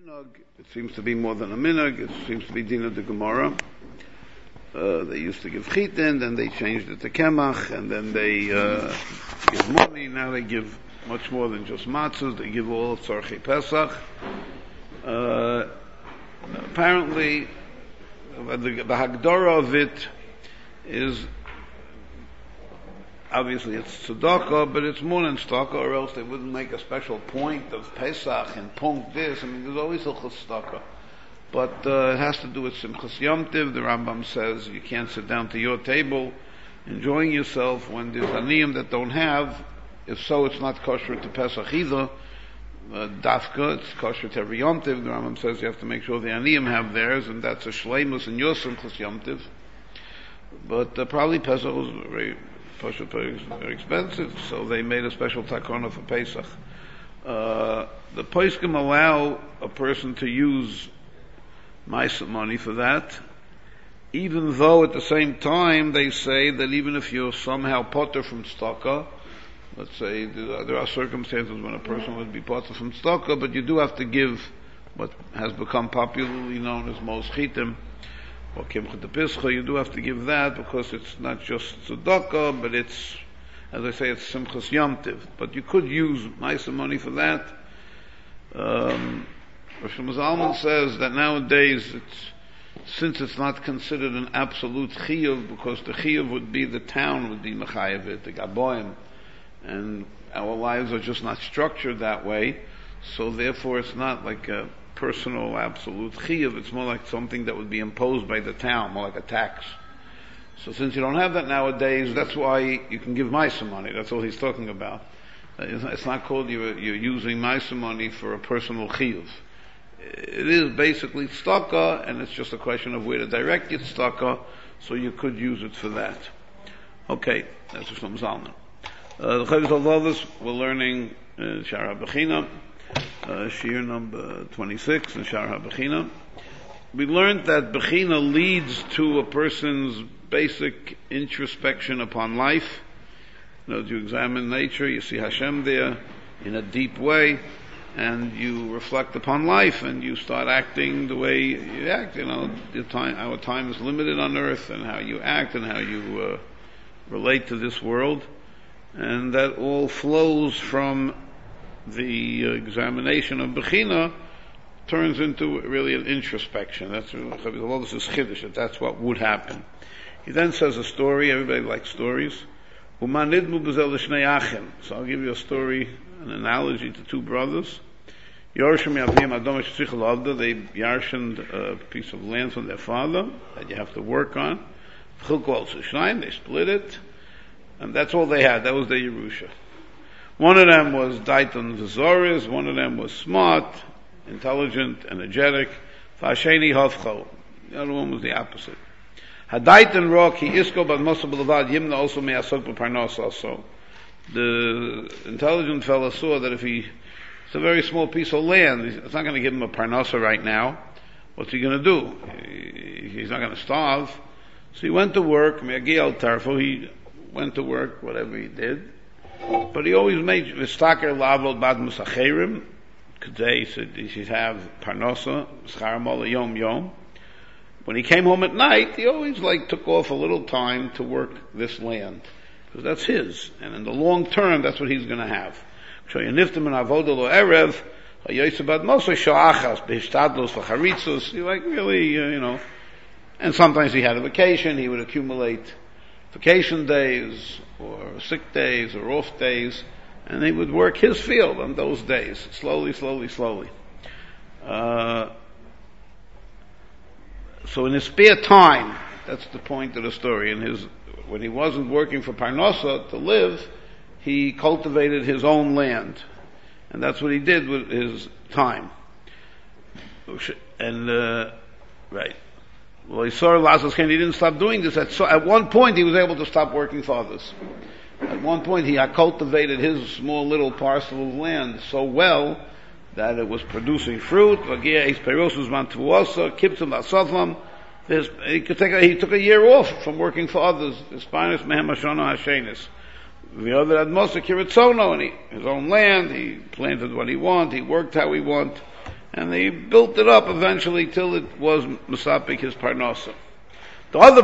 minhag. It seems to be more than a minhag. It seems to be Dina de Gemara. They used to give chitin, then they changed it to kemach, and then they give money. Now they give much more than just matzahs. They give all of tzarchei Pesach. Apparently, the hagdara of it is obviously it's tzedakah, but it's more than tzedakah, or else they wouldn't make a special point of Pesach and punkt this. I mean, there's always a tzedakah. But it has to do with Simchas Yom Tiv. The Rambam says you can't sit down to your table enjoying yourself when there's aniyim that don't have. If so, it's not kosher to Pesach either. Dafka, it's kosher to every Yom Tiv. The Rambam says you have to make sure the aniyim have theirs, and that's a shleimus in your Simchas Yom Tiv. But probably Pesach was very expensive, so they made a special takana for Pesach. The poskim allow a person to use Maisa money for that, even though at the same time they say that even if you're somehow potter from tzedakah, let's say there are circumstances when a person would be potter from tzedakah, but you do have to give what has become popularly known as moschitim, or kimcha de pischa. You do have to give that because it's not just tzedakah, but it's, as I say, it's simchas yom tiv. But you could use Maisa money for that. Rosh Zalman says that nowadays since it's not considered an absolute chiyuv, because the chiyuv would be the town would be mechayev it, the gaboim, and our lives are just not structured that way, so therefore it's not like a personal absolute chiyuv, it's more like something that would be imposed by the town, more like a tax. So since you don't have that nowadays, that's why you can give Maisa money. That's all he's talking about. It's not called you're using Maisa money for a personal chiyuv. It is basically tzedakah, and it's just a question of where to direct your tzedakah, so you could use it for that. Okay, that's from Zalman. The Chovos HaLevavos, we're learning Shar HaBechina, Shir number 26 in Shar HaBechina. We learned that Bechina leads to a person's basic introspection upon life. You examine nature, you see Hashem there in a deep way, and you reflect upon life, and you start acting the way you act. Our time is limited on earth, and how you act and how you relate to this world, and that all flows from the examination of Bechina, turns into really an introspection. That's all. This is chiddush. That's what would happen. He then says a story. Everybody likes stories. So I'll give you a story, an analogy to two brothers. They yarshened a piece of land from their father that you have to work on. They split it, and that's all they had. That was their Yerusha. One of them was Daitan Vizoris, one of them was smart, intelligent, energetic. The other one was the opposite. Hadaitan Roki Isko Bad Mosa Boulevard Yimna also may asok Parnos also. The intelligent fellow saw that if it's a very small piece of land, it's not going to give him a parnasa right now. What's he going to do? He's not going to starve. So he went to work, he went to work, whatever he did. But he always made Vistaker Lavol Bad Musacherim. Today he should have parnasa, Scharamola Yom Yom. When he came home at night, he always took off a little time to work this land, because that's his, and in the long term, that's what he's going to have. And sometimes he had a vacation. He would accumulate vacation days, or sick days, or off days, and he would work his field on those days, slowly. So in his spare time, that's the point of the story. When he wasn't working for Parnasa to live, he cultivated his own land, and that's what he did with his time. And right, well, he saw Lazarus Ken. He didn't stop doing this. At one point, he was able to stop working for others. At one point, he had cultivated his small little parcel of land so well that it was producing fruit. He took a year off from working for others. The other had Mosa Kiritzono, and his own land, he planted what he wanted, he worked how he wanted, And he built it up eventually till it was Masapik his Parnasa. The other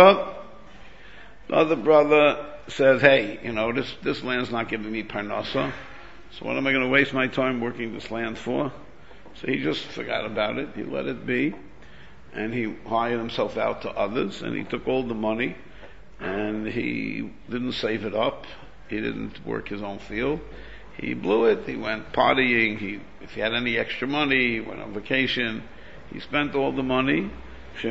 brother says, hey, this land's not giving me Parnasa, so what am I going to waste my time working this land for? So he just forgot about it. He let it be. And he hired himself out to others, and he took all the money, and he didn't save it up. He didn't work his own field. He blew it. He went partying. If he had any extra money, he went on vacation. He spent all the money. Took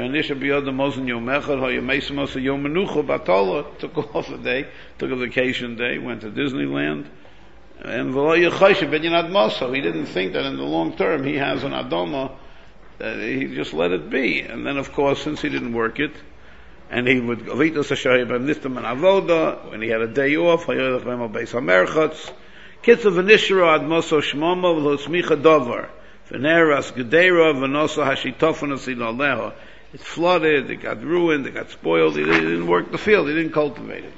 off a day, took a vacation day, went to Disneyland. And he didn't think that in the long term he has an Adoma. He just let it be. And then, of course, since he didn't work it, and he would when he had a day off, it flooded, it got ruined, it got spoiled, he didn't work the field, he didn't cultivate it.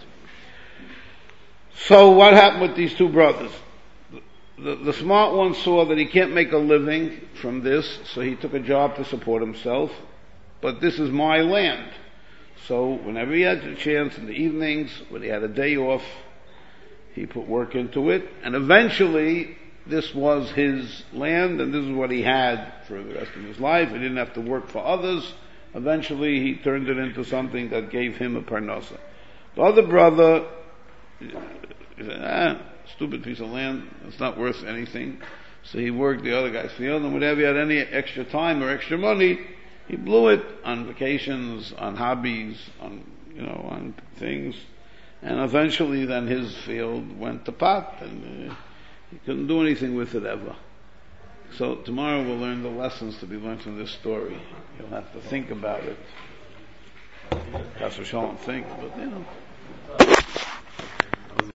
So what happened with these two brothers? The smart one saw that he can't make a living from this, so he took a job to support himself. But this is my land. So whenever he had a chance in the evenings, when he had a day off, he put work into it. And eventually, this was his land, and this is what he had for the rest of his life. He didn't have to work for others. Eventually, he turned it into something that gave him a parnasa. The other brother, he said, stupid piece of land, it's not worth anything. So he worked the other guy's field, and whenever he had any extra time or extra money, he blew it on vacations, on hobbies, on things. And eventually then his field went to pot, and he couldn't do anything with it ever. So tomorrow we'll learn the lessons to be learned from this story. You'll have to think about it. That's what Shalom think, but